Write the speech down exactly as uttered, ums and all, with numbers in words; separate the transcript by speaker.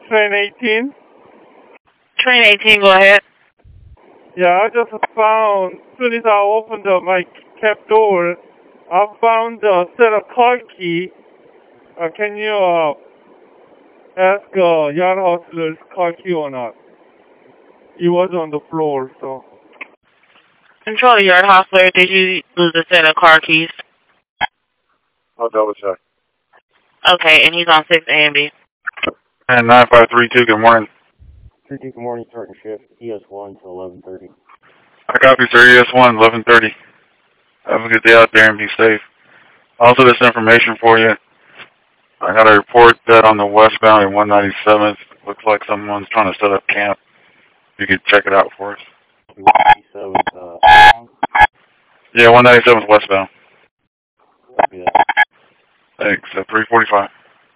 Speaker 1: train eighteen.
Speaker 2: Train eighteen, go ahead.
Speaker 1: Yeah, I just found, as soon as I opened uh, my cab door, I found a set of car key. Uh, can you uh, ask uh, Yard Hustler's car key or not? It was on the floor, so.
Speaker 2: Control Yard Hustler, did you lose a set of car keys?
Speaker 3: I'll double check.
Speaker 2: Okay, and he's on six A and B.
Speaker 3: And nine five three two, good morning.
Speaker 4: three two, good morning, starting shift, E S one to eleven thirty.
Speaker 3: I copy, sir, E S one, eleven thirty. Have a good day out there and be safe. Also, this information for you. I got a report that on the westbound in one ninety-seventh, looks like someone's trying to set up camp. You could check it out for us.
Speaker 4: one ninety-seventh, uh,
Speaker 3: Yeah, one ninety-seventh westbound.
Speaker 4: copy that.
Speaker 3: Thanks, at three forty-five.